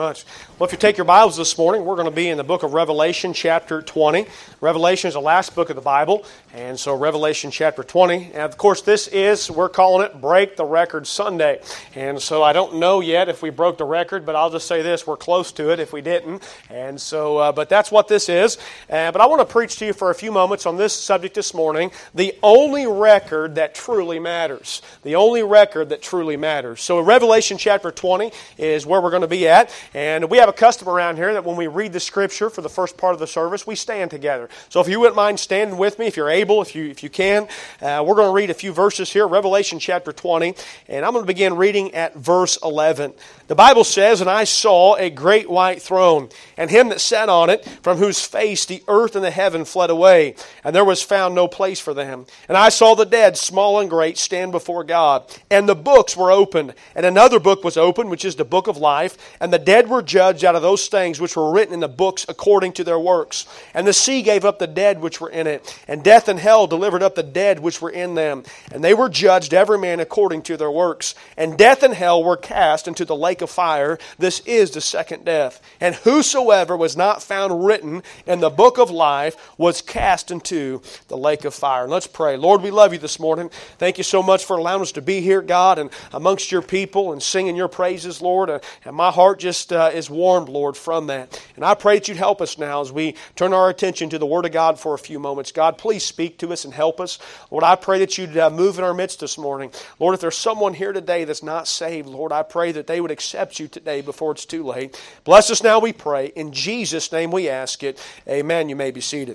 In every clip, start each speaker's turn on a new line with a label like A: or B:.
A: Much. Well, if you take your Bibles this morning, we're going to be in the book of Revelation, chapter 20. Revelation is the last book of the Bible, and so Revelation chapter 20. And of course, we're calling it Break the Record Sunday. And so I don't know yet if we broke the record, but I'll just say this, we're close to it if we didn't. And so, but that's what this is. But I want to preach to you for a few moments on this subject this morning, the only record that truly matters. The only record that truly matters. So Revelation chapter 20 is where we're going to be at. And we have a custom around here that when we read the Scripture for the first part of the service, we stand together. So if you wouldn't mind standing with me, if you're able, if you can, we're going to read a few verses here, Revelation chapter 20, and I'm going to begin reading at verse 11. The Bible says, "And I saw a great white throne, and him that sat on it, from whose face the earth and the heaven fled away, and there was found no place for them. And I saw the dead, small and great, stand before God. And the books were opened, and another book was opened, which is the book of life, and the dead were judged out of those things which were written in the books according to their works. And the sea gave up the dead which were in it, and death and hell delivered up the dead which were in them. And they were judged every man according to their works. And death and hell were cast into the lake of fire. This is the second death. And whosoever was not found written in the book of life was cast into the lake of fire." And let's pray. Lord, we love you this morning. Thank you so much for allowing us to be here, God, and amongst your people and singing your praises, Lord. And my heart just is warmed, Lord, from that. And I pray that you'd help us now as we turn our attention to the Word of God for a few moments. God, please speak to us and help us. Lord, I pray that you'd move in our midst this morning. Lord, if there's someone here today that's not saved, Lord, I pray that they would accept you today before it's too late. Bless us now, we pray. In Jesus' name we ask it. Amen. You may be seated.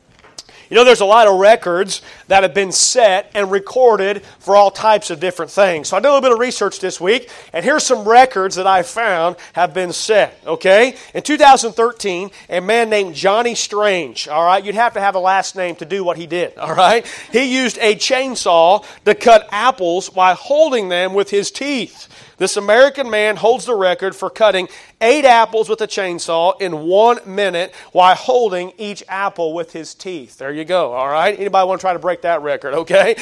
A: You know, there's a lot of records that have been set and recorded for all types of different things. So I did a little bit of research this week, and here's some records that I found have been set, okay? In 2013, a man named Johnny Strange, all right? You'd have to have a last name to do what he did, all right? He used a chainsaw to cut apples while holding them with his teeth. This American man holds the record for cutting 8 apples with a chainsaw in 1 minute while holding each apple with his teeth. There you go, all right? Anybody want to try to break that record, okay?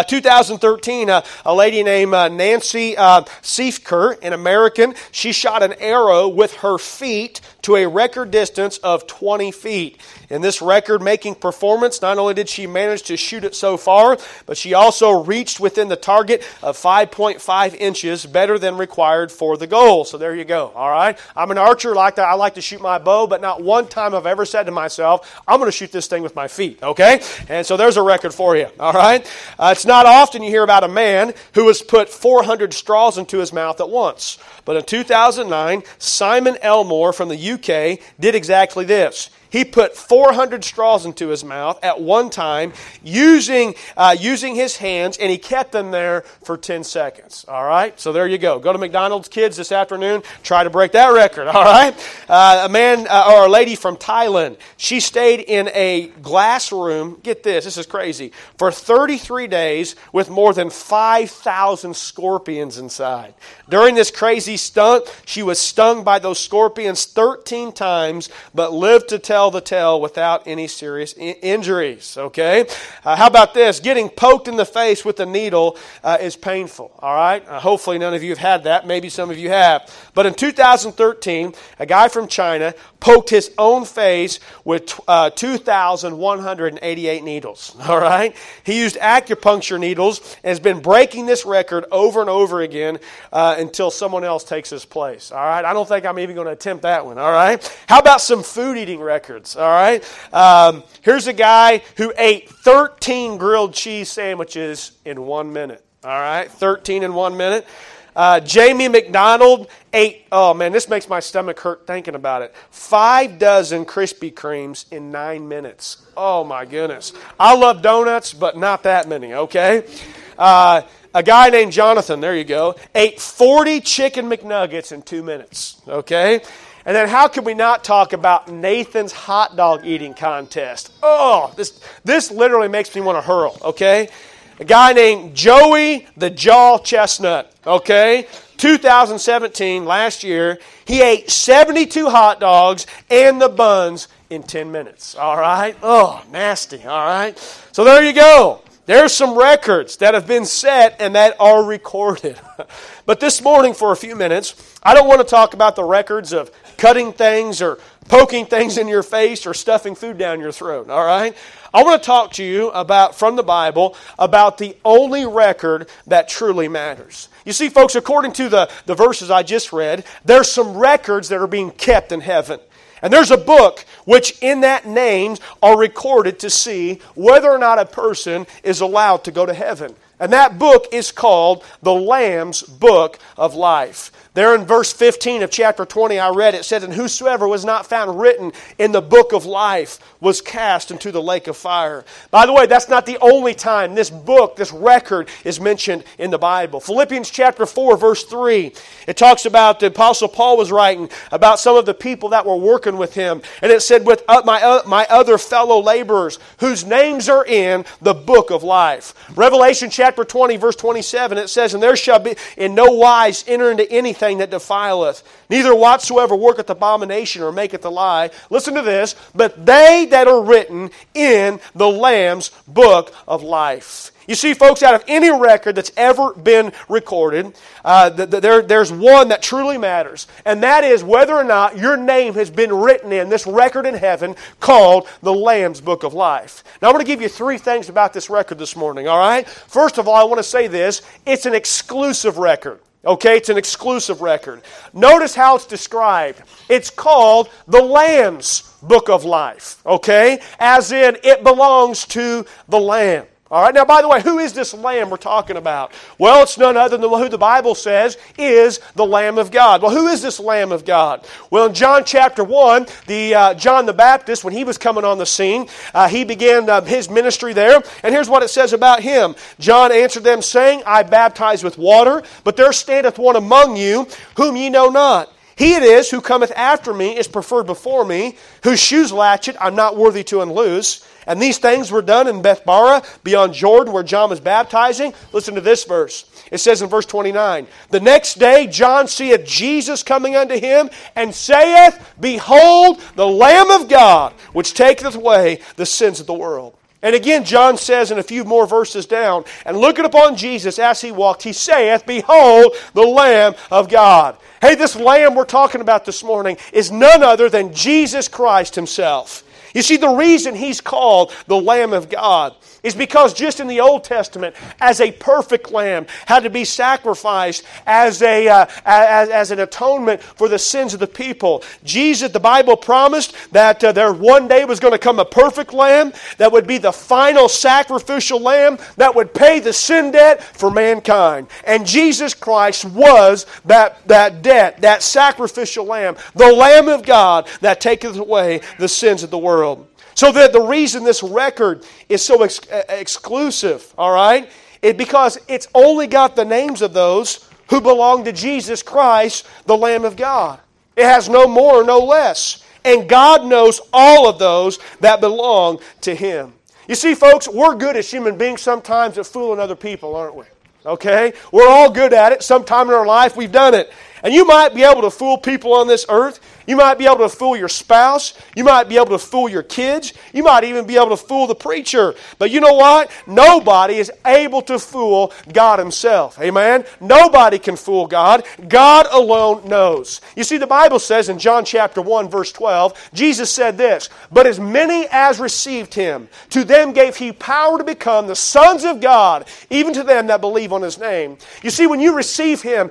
A: 2013, a lady named Nancy Siefker, an American, she shot an arrow with her feet to a record distance of 20 feet. In this record-making performance, not only did she manage to shoot it so far, but she also reached within the target of 5.5 inches, better than required for the goal. So there you go, all right? I'm an archer. I like to shoot my bow, but not one time I've ever said to myself, I'm going to shoot this thing with my feet, okay? And so there's a record for you, all right? It's not often you hear about a man who has put 400 straws into his mouth at once. But in 2009, Simon Elmore from the UK did exactly this. He put 400 straws into his mouth at one time using his hands, and he kept them there for 10 seconds. All right? So there you go. Go to McDonald's, kids, this afternoon. Try to break that record. All right? A man or a lady from Thailand, she stayed in a glass room, get this is crazy, for 33 days with more than 5,000 scorpions inside. During this crazy stunt, she was stung by those scorpions 13 times, but lived to tell the tale without any serious injuries, okay? How about this? Getting poked in the face with a needle is painful, all right? Hopefully none of you have had that. Maybe some of you have. But in 2013, a guy from China poked his own face with 2,188 needles, all right? He used acupuncture needles and has been breaking this record over and over again until someone else takes his place, all right? I don't think I'm even going to attempt that one, all right? How about some food eating records? All right. Here's a guy who ate 13 grilled cheese sandwiches in 1 minute. All right. 13 in 1 minute. Jamie McDonald ate, oh man, this makes my stomach hurt thinking about it, 5 dozen Krispy Kremes in 9 minutes. Oh my goodness. I love donuts, but not that many, okay? A guy named Jonathan, there you go, ate 40 chicken McNuggets in 2 minutes, okay? And then how can we not talk about Nathan's hot dog eating contest? Oh, this literally makes me want to hurl, okay? A guy named Joey the Jaw Chestnut, okay? 2017, last year, he ate 72 hot dogs and the buns in 10 minutes, all right? Oh, nasty, all right? So there you go. There's some records that have been set and that are recorded. But this morning, for a few minutes, I don't want to talk about the records of cutting things or poking things in your face or stuffing food down your throat, all right? I want to talk to you about, from the Bible, about the only record that truly matters. You see, folks, according to the verses I just read, there's some records that are being kept in heaven. And there's a book which in that names are recorded to see whether or not a person is allowed to go to heaven. And that book is called the Lamb's Book of Life. There in verse 15 of chapter 20 I read, it said, "And whosoever was not found written in the book of life was cast into the lake of fire." By the way, that's not the only time this book, this record, is mentioned in the Bible. Philippians chapter 4, verse 3, it talks about the Apostle Paul was writing about some of the people that were working with him. And it said, "With my other fellow laborers, whose names are in the book of life." Revelation chapter 20, verse 27, it says, "And there shall be in no wise enter into anything that defileth, neither whatsoever worketh abomination or maketh a lie." Listen to this. "But they that are written in the Lamb's book of life." You see, folks, out of any record that's ever been recorded, there's one that truly matters. And that is whether or not your name has been written in this record in heaven called the Lamb's Book of Life. Now, I'm going to give you three things about this record this morning, all right? First of all, I want to say this. It's an exclusive record. Okay, it's an exclusive record. Notice how it's described. It's called the Lamb's Book of Life. Okay? As in, it belongs to the Lamb. All right, now by the way, who is this Lamb we're talking about? Well, it's none other than who the Bible says is the Lamb of God. Well, who is this Lamb of God? Well, in John chapter 1, John the Baptist, when he was coming on the scene, he began his ministry there. And here's what it says about him. "John answered them, saying, I baptize with water, but there standeth one among you, whom ye know not. He it is who cometh after me is preferred before me, whose shoes latchet I'm not worthy to unloose. And these things were done in Bethbara, beyond Jordan, where John was baptizing." Listen to this verse. It says in verse 29, "The next day John seeth Jesus coming unto him, and saith, Behold, the Lamb of God, which taketh away the sins of the world." And again, John says in a few more verses down, "And looking upon Jesus as he walked, he saith, Behold, the Lamb of God." Hey, this Lamb we're talking about this morning is none other than Jesus Christ Himself. You see, the reason He's called the Lamb of God is because just in the Old Testament, as a perfect lamb, had to be sacrificed as an atonement for the sins of the people. Jesus, the Bible promised that there one day was going to come a perfect lamb that would be the final sacrificial lamb that would pay the sin debt for mankind. And Jesus Christ was that debt, that sacrificial lamb, the Lamb of God that taketh away the sins of the world. So the reason this record is so exclusive, all right, is because it's only got the names of those who belong to Jesus Christ, the Lamb of God. It has no more or no less. And God knows all of those that belong to Him. You see, folks, we're good as human beings sometimes at fooling other people, aren't we? Okay? We're all good at it. Sometime in our life we've done it. And you might be able to fool people on this earth. You might be able to fool your spouse. You might be able to fool your kids. You might even be able to fool the preacher. But you know what? Nobody is able to fool God Himself. Amen? Nobody can fool God. God alone knows. You see, the Bible says in John chapter 1, verse 12, Jesus said this, "But as many as received Him, to them gave He power to become the sons of God, even to them that believe on His name." You see, when you receive Him,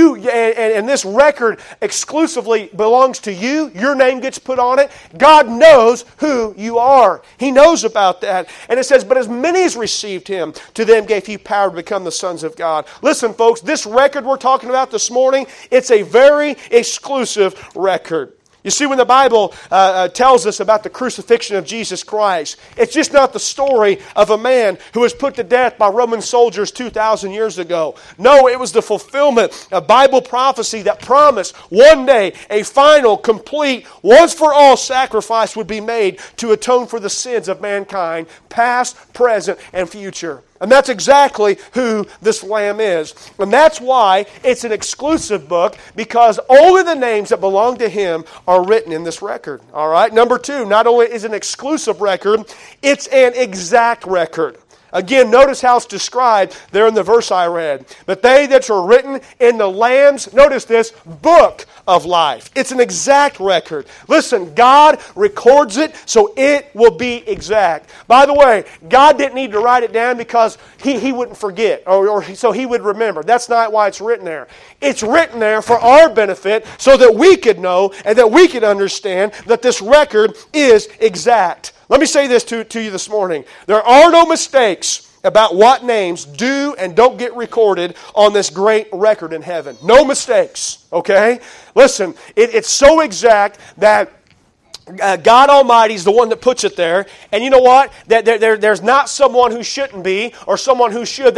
A: and this record exclusively belongs to you, your name gets put on it, God knows who you are. He knows about that. And it says, "But as many as received Him, to them gave He power to become the sons of God." Listen, folks, this record we're talking about this morning, it's a very exclusive record. You see, when the Bible tells us about the crucifixion of Jesus Christ, it's just not the story of a man who was put to death by Roman soldiers 2,000 years ago. No, it was the fulfillment of Bible prophecy that promised one day a final, complete, once-for-all sacrifice would be made to atone for the sins of mankind, past, present, and future. And that's exactly who this Lamb is. And that's why it's an exclusive book, because only the names that belong to Him are written in this record. All right? Number two, not only is it an exclusive record, it's an exact record. Again, notice how it's described there in the verse I read. But they that are written in the Lamb's, notice this, book of life. It's an exact record. Listen, God records it so it will be exact. By the way, God didn't need to write it down because He wouldn't forget or so He would remember. That's not why it's written there. It's written there for our benefit so that we could know and that we could understand that this record is exact. Let me say this to you this morning. There are no mistakes about what names do and don't get recorded on this great record in heaven. No mistakes, okay? Listen, it's so exact that God Almighty is the one that puts it there, and you know what? There's not someone who shouldn't be, or someone who should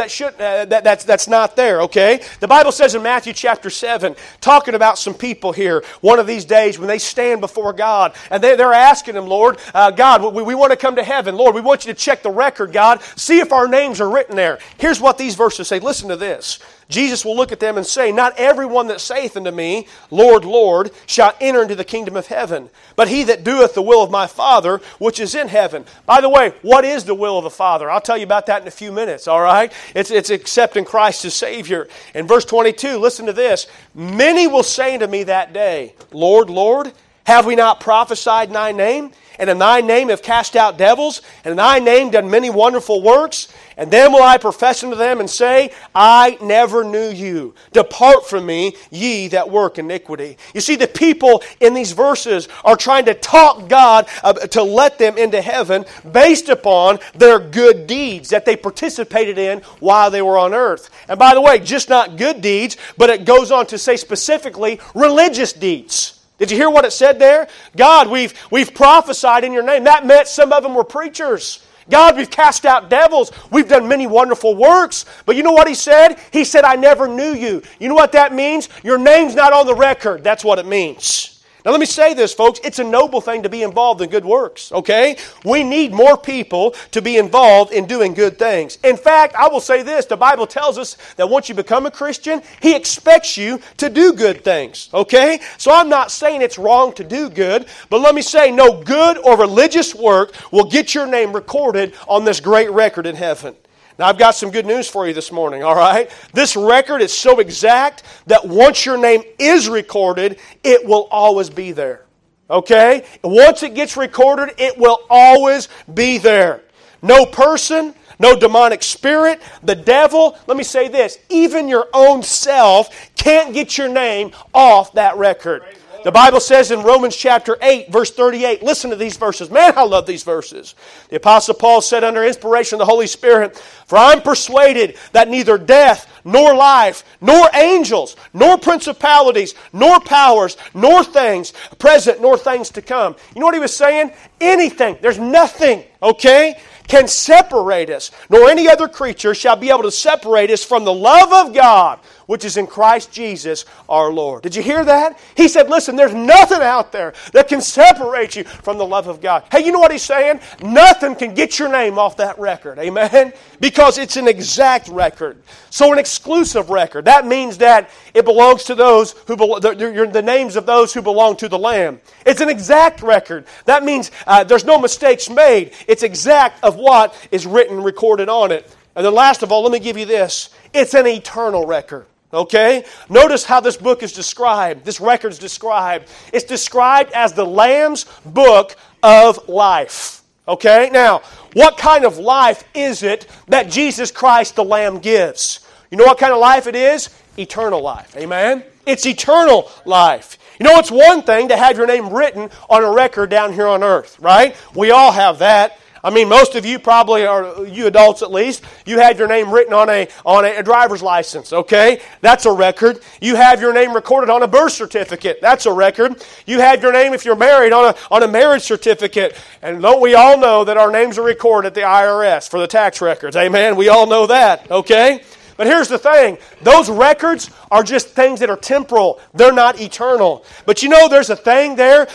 A: that's not there. Okay, the Bible says in Matthew chapter 7, talking about some people here, one of these days when they stand before God, and they're asking Him, Lord, God, we want to come to heaven. Lord, we want you to check the record, God, see if our names are written there. Here's what these verses say. Listen to this. Jesus will look at them and say, not everyone that saith unto me, Lord, Lord, shall enter into the kingdom of heaven, but he that doeth the will of my Father, which is in heaven. By the way, what is the will of the Father? I'll tell you about that in a few minutes, all right? It's accepting Christ as Savior. In verse 22, listen to this. Many will say unto me that day, Lord, Lord, have we not prophesied in thy name? And in thy name have cast out devils, and in thy name done many wonderful works? And then will I profess unto them and say, I never knew you. Depart from me, ye that work iniquity. You see, the people in these verses are trying to talk God to let them into heaven based upon their good deeds that they participated in while they were on earth. And by the way, just not good deeds, but it goes on to say specifically religious deeds. Did you hear what it said there? God, we've prophesied in your name. That meant some of them were preachers. God, we've cast out devils. We've done many wonderful works. But you know what He said? He said, I never knew you. You know what that means? Your name's not on the record. That's what it means. Now let me say this, folks. It's a noble thing to be involved in good works, okay? We need more people to be involved in doing good things. In fact, I will say this. The Bible tells us that once you become a Christian, He expects you to do good things, okay? So I'm not saying it's wrong to do good, but let me say no good or religious work will get your name recorded on this great record in heaven. Now, I've got some good news for you this morning, all right? This record is so exact that once your name is recorded, it will always be there, okay? Once it gets recorded, it will always be there. No person, no demonic spirit, the devil, let me say this, even your own self can't get your name off that record. The Bible says in Romans chapter 8, verse 38, listen to these verses. Man, I love these verses. The Apostle Paul said under inspiration of the Holy Spirit, For I'm persuaded that neither death, nor life, nor angels, nor principalities, nor powers, nor things present, nor things to come. You know what he was saying? Anything, there's nothing, okay, can separate us, nor any other creature shall be able to separate us from the love of God, which is in Christ Jesus our Lord. Did you hear that? He said, listen, there's nothing out there that can separate you from the love of God. Hey, you know what he's saying? Nothing can get your name off that record. Amen? Because it's an exact record. So an exclusive record. That means that it belongs to those who the names of those who belong to the Lamb. It's an exact record. That means there's no mistakes made. It's exact of what is written, recorded on it. And then last of all, let me give you this. It's an eternal record. Okay? Notice how this book is described. This record is described. It's described as the Lamb's book of life. Okay? Now, what kind of life is it that Jesus Christ the Lamb gives? You know what kind of life it is? Eternal life. Amen? It's eternal life. You know, it's one thing to have your name written on a record down here on earth, right? We all have that. I mean, most of you probably are, you adults at least, you had your name written on a driver's license, okay? That's a record. You have your name recorded on a birth certificate. That's a record. You have your name, if you're married, on a marriage certificate. And don't we all know that our names are recorded at the IRS for the tax records? Amen? We all know that, okay? But here's the thing. Those records are just things that are temporal. They're not eternal. But you know there's a thing there.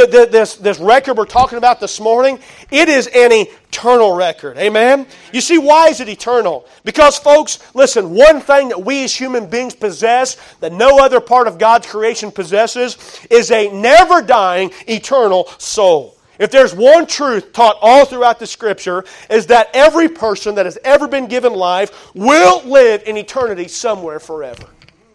A: This record we're talking about this morning, it is an eternal record. Amen? You see, why is it eternal? Because, folks, listen, one thing that we as human beings possess that no other part of God's creation possesses is a never-dying, eternal soul. If there's one truth taught all throughout the Scripture, is that every person that has ever been given life will live in eternity somewhere forever.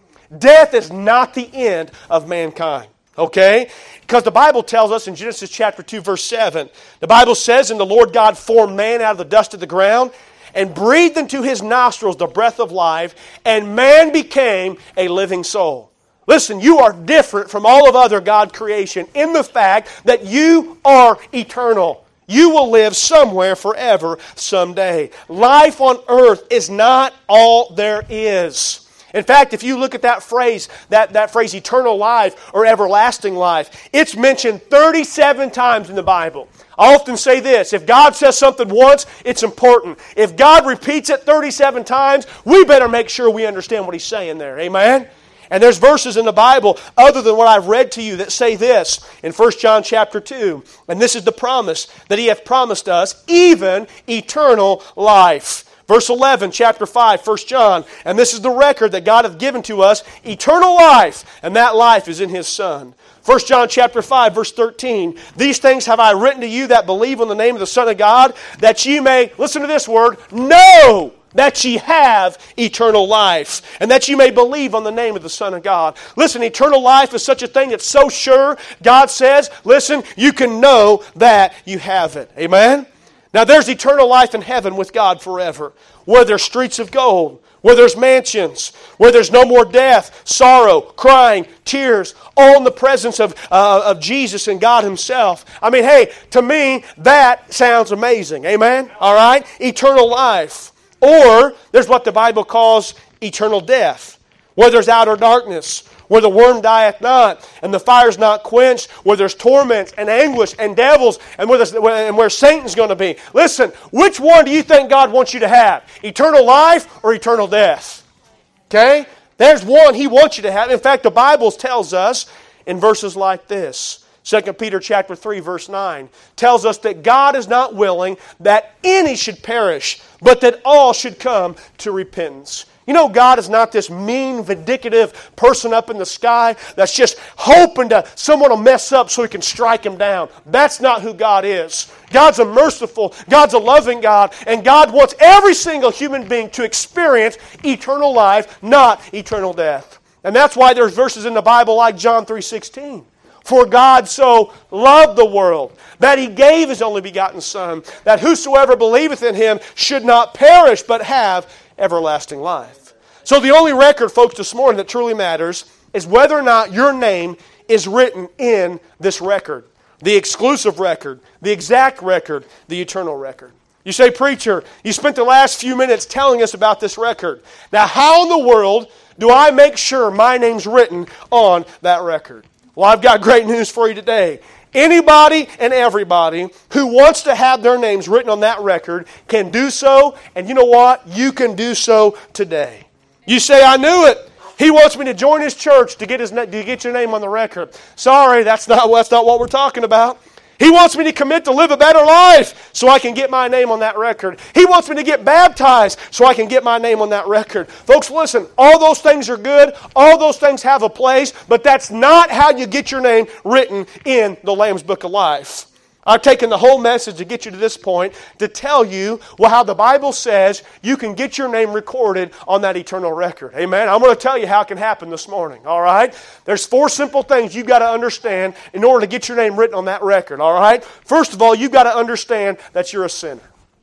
A: Death is not the end of mankind. Okay? Because the Bible tells us in Genesis chapter 2, verse 7, the Bible says, "And the Lord God formed man out of the dust of the ground, and breathed into his nostrils the breath of life, and man became a living soul." Listen, you are different from all of other God creation in the fact that you are eternal. You will live somewhere forever someday. Life on earth is not all there is. In fact, if you look at that phrase, that phrase eternal life or everlasting life, it's mentioned 37 times in the Bible. I often say this, if God says something once, it's important. If God repeats it 37 times, we better make sure we understand what He's saying there. Amen? And there's verses in the Bible, other than what I've read to you, that say this in 1 John chapter 2. And this is the promise that He hath promised us, even eternal life. Verse 11, chapter 5, 1 John. And this is the record that God hath given to us, eternal life, and that life is in His Son. 1 John chapter 5, verse 13. "These things have I written to you that believe on the name of the Son of God, that ye may," listen to this word, "know that ye have eternal life, and that ye may believe on the name of the Son of God." Listen, eternal life is such a thing that's so sure, God says, listen, you can know that you have it. Amen? Now there's eternal life in heaven with God forever, where there's streets of gold, where there's mansions, where there's no more death, sorrow, crying, tears, all in the presence of Jesus and God Himself. I mean, hey, to me, that sounds amazing. Amen? All right? Eternal life. Or there's what the Bible calls eternal death, where there's outer darkness, where the worm dieth not, and the fire's not quenched, where there's torments and anguish and devils, and where Satan's going to be. Listen, which one do you think God wants you to have? Eternal life or eternal death? Okay? There's one He wants you to have. In fact, the Bible tells us in verses like this. 2 Peter chapter 3, verse 9 tells us that God is not willing that any should perish, but that all should come to repentance. You know, God is not this mean, vindictive person up in the sky that's just hoping someone will mess up so He can strike him down. That's not who God is. God's a merciful, God's a loving God, and God wants every single human being to experience eternal life, not eternal death. And that's why there's verses in the Bible like John 3:16. "For God so loved the world, that He gave His only begotten Son, that whosoever believeth in Him should not perish, but have everlasting life." So the only record, folks, this morning that truly matters is whether or not your name is written in this record. The exclusive record, the exact record, the eternal record. You say, "Preacher, you spent the last few minutes telling us about this record. Now how in the world do I make sure my name's written on that record?" Well, I've got great news for you today. Anybody and everybody who wants to have their names written on that record can do so, and you know what? You can do so today. You say, "I knew it. He wants me to join his church to get your name on the record." Sorry, that's not what we're talking about. He wants me to commit to live a better life so I can get my name on that record. He wants me to get baptized so I can get my name on that record. Folks, listen, all those things are good. All those things have a place, but that's not how you get your name written in the Lamb's Book of Life. I've taken the whole message to get you to this point to tell you how the Bible says you can get your name recorded on that eternal record. Amen? I'm going to tell you how it can happen this morning. All right? There's 4 simple things you've got to understand in order to get your name written on that record. All right? First of all, you've got to understand that you're a sinner.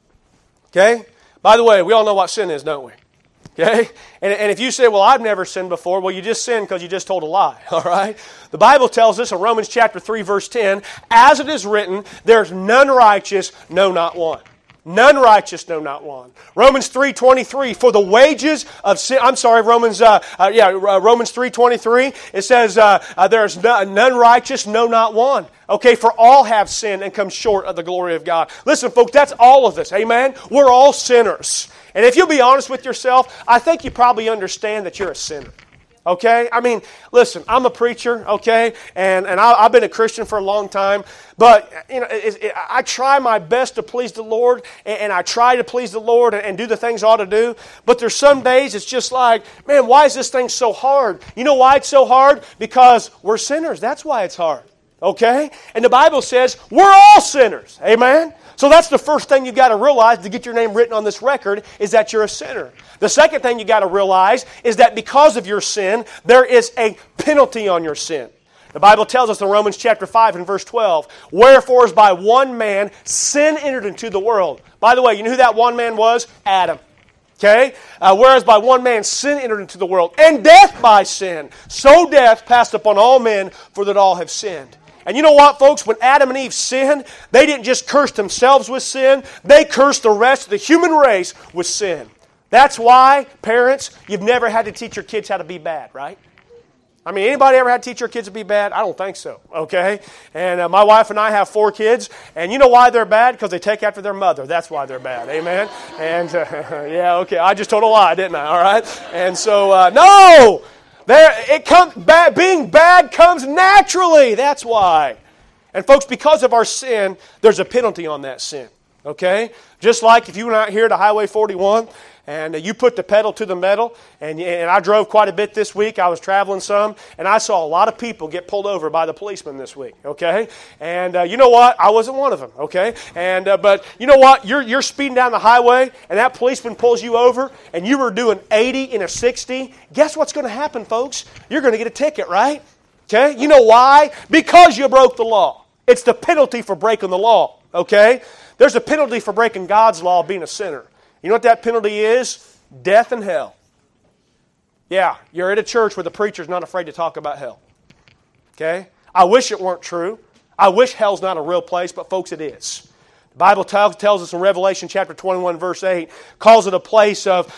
A: Okay? By the way, we all know what sin is, don't we? Okay? And if you say, "Well, I've never sinned before," well, you just sinned because you just told a lie. All right? The Bible tells us in Romans chapter 3, verse 10, "As it is written, there's none righteous, no, not one." None righteous, no, not one. Romans 3:23, "For the wages of sin," Romans 3:23, it says, "There's none righteous, no, not one." Okay, "For all have sinned and come short of the glory of God." Listen, folks, that's all of us. Amen? We're all sinners. And if you'll be honest with yourself, I think you probably understand that you're a sinner. Okay? I mean, listen, I'm a preacher, okay? And I've been a Christian for a long time. But, you know, I try my best to please the Lord. And I try to please the Lord and do the things I ought to do. But there's some days it's just like, man, why is this thing so hard? You know why it's so hard? Because we're sinners. That's why it's hard. Okay? And the Bible says we're all sinners. Amen? So that's the first thing you've got to realize to get your name written on this record is that you're a sinner. The second thing you've got to realize is that because of your sin, there is a penalty on your sin. The Bible tells us in Romans chapter 5 and verse 12, wherefore as by one man sin entered into the world. By the way, you know who that one man was? Adam. Okay? Whereas by one man sin entered into the world, and death by sin. So death passed upon all men, for that all have sinned. And you know what, folks? When Adam and Eve sinned, they didn't just curse themselves with sin. They cursed the rest of the human race with sin. That's why, parents, you've never had to teach your kids how to be bad, right? I mean, anybody ever had to teach your kids to be bad? I don't think so, okay? And my wife and I have 4 kids, and you know why they're bad? Because they take after their mother. That's why they're bad, amen? And, yeah, okay, I just told a lie, didn't I, all right? And so, no! Being bad comes naturally. That's why. And folks, because of our sin, there's a penalty on that sin. Okay? Just like if you went out here to Highway 41 and you put the pedal to the metal, and I drove quite a bit this week. I was traveling some, and I saw a lot of people get pulled over by the policeman this week. Okay? And you know what? I wasn't one of them. Okay? And but you know what? You're speeding down the highway, and that policeman pulls you over, and you were doing 80 in a 60. Guess what's going to happen, folks? You're going to get a ticket, right? Okay? You know why? Because you broke the law. It's the penalty for breaking the law. Okay? There's a penalty for breaking God's law, being a sinner. You know what that penalty is? Death and hell. Yeah, you're at a church where the preacher's not afraid to talk about hell. Okay? I wish it weren't true. I wish hell's not a real place, but folks, it is. The Bible tells us in Revelation chapter 21, verse 8, calls it a place of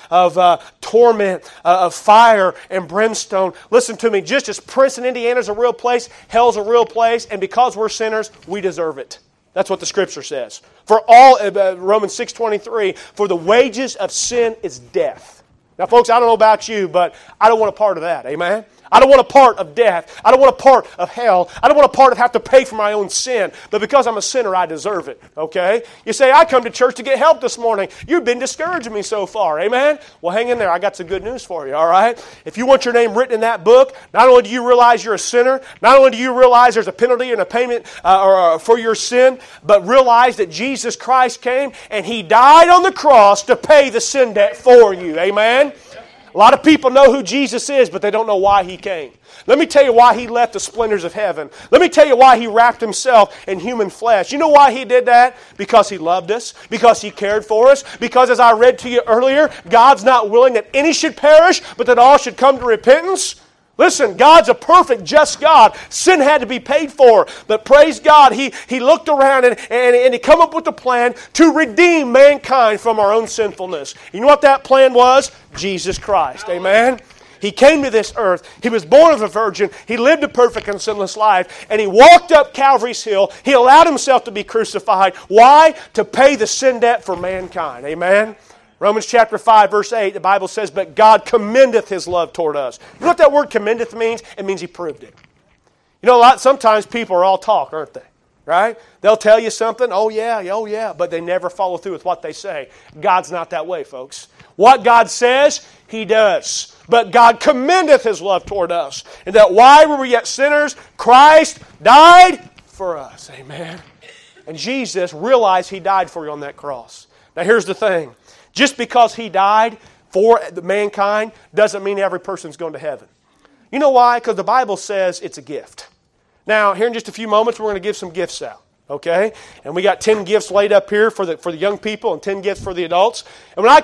A: torment, of fire and brimstone. Listen to me, just as Princeton, Indiana is a real place, hell's a real place, and because we're sinners, we deserve it. That's what the Scripture says. For all, Romans 6:23, for the wages of sin is death. Now, folks, I don't know about you, but I don't want a part of that. Amen? I don't want a part of death. I don't want a part of hell. I don't want a part of have to pay for my own sin. But because I'm a sinner, I deserve it. Okay? You say, I come to church to get help this morning. You've been discouraging me so far. Amen? Well, hang in there. I got some good news for you. All right? If you want your name written in that book, not only do you realize you're a sinner, not only do you realize there's a penalty and a payment for your sin, but realize that Jesus Christ came and He died on the cross to pay the sin debt for you. Amen? A lot of people know who Jesus is, but they don't know why He came. Let me tell you why He left the splendors of heaven. Let me tell you why He wrapped Himself in human flesh. You know why He did that? Because He loved us. Because He cared for us. Because, as I read to you earlier, God's not willing that any should perish, but that all should come to repentance. Listen, God's a perfect, just God. Sin had to be paid for. But praise God, He looked around and He come up with a plan to redeem mankind from our own sinfulness. You know what that plan was? Jesus Christ. Amen? He came to this earth. He was born of a virgin. He lived a perfect and sinless life. And He walked up Calvary's hill. He allowed Himself to be crucified. Why? To pay the sin debt for mankind. Amen? Romans chapter 5, verse 8, the Bible says, but God commendeth His love toward us. You know what that word commendeth means? It means He proved it. You know, sometimes people are all talk, aren't they? Right? They'll tell you something, oh yeah, but they never follow through with what they say. God's not that way, folks. What God says, He does. But God commendeth His love toward us. And that while we were yet sinners, Christ died for us. Amen. And Jesus realized He died for you on that cross. Now here's the thing. Just because He died for mankind doesn't mean every person's going to heaven. You know why? Because the Bible says it's a gift. Now, here in just a few moments, we're going to give some gifts out. Okay? And we got 10 gifts laid up here for the young people and 10 gifts for the adults. And when I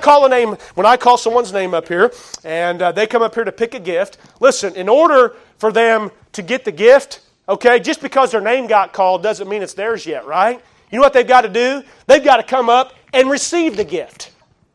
A: call someone's name up here and they come up here to pick a gift, listen, in order for them to get the gift, okay, just because their name got called doesn't mean it's theirs yet, right? You know what they've got to do? They've got to come up and receive the gift.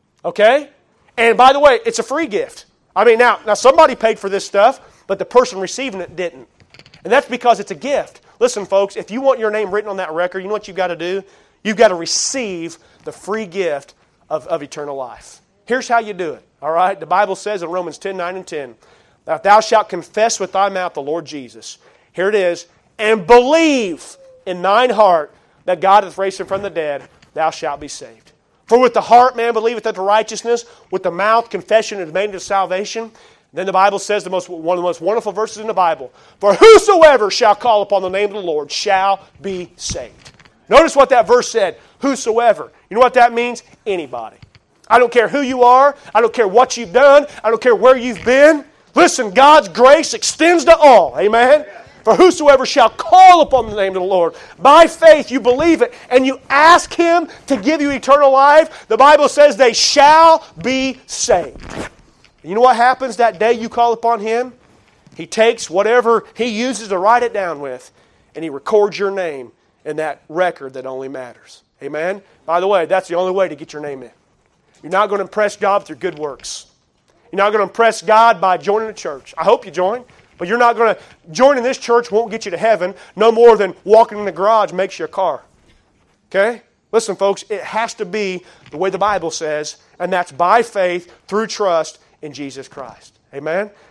A: Okay? And by the way, it's a free gift. I mean, now somebody paid for this stuff, but the person receiving it didn't. And that's because it's a gift. Listen, folks, if you want your name written on that record, you know what you've got to do? You've got to receive the free gift of eternal life. Here's how you do it. All right? The Bible says in Romans 10, 9 and 10, that thou shalt confess with thy mouth the Lord Jesus. Here it is. And believe in thine heart that God hath raised Him from the dead, thou shalt be saved. For with the heart man believeth unto righteousness, with the mouth confession is made unto salvation. Then the Bible says one of the most wonderful verses in the Bible. For whosoever shall call upon the name of the Lord shall be saved. Notice what that verse said. Whosoever. You know what that means? Anybody. I don't care who you are. I don't care what you've done. I don't care where you've been. Listen, God's grace extends to all. Amen? For whosoever shall call upon the name of the Lord, by faith you believe it, and you ask Him to give you eternal life, the Bible says they shall be saved. You know what happens that day you call upon Him? He takes whatever He uses to write it down with, and He records your name in that record that only matters. Amen? By the way, that's the only way to get your name in. You're not going to impress God through good works. You're not going to impress God by joining a church. I hope you join, but you're not going to... Joining this church won't get you to heaven no more than walking in the garage makes you a car. Okay? Listen, folks, it has to be the way the Bible says, and that's by faith through trust in Jesus Christ. Amen?